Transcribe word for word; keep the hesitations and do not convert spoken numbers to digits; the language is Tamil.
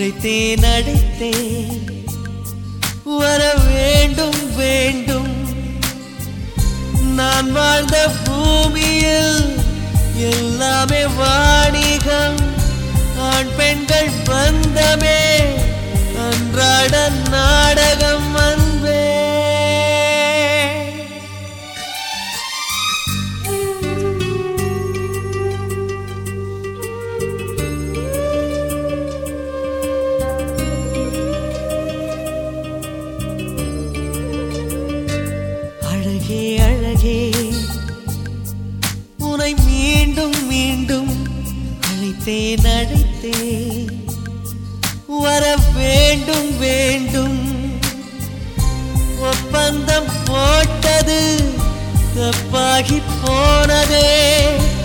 அழைத்தேன் அழைத்தேன் வர வேண்டும் வேண்டும் நான் வாழ்ந்த பூமியில் எல்லாமே வாணிகம் ஆண் பெண்கள் பந்தமே அன்றாட நாடகம் அன்பே அழகே அழகே உன்னை மீண்டும் மீண்டும் அழைத்தேன் அழைத்தேன் வர வேண்டும் வேண்டும் ஒப்பந்தம் போட்டது தப்பாகி போனதே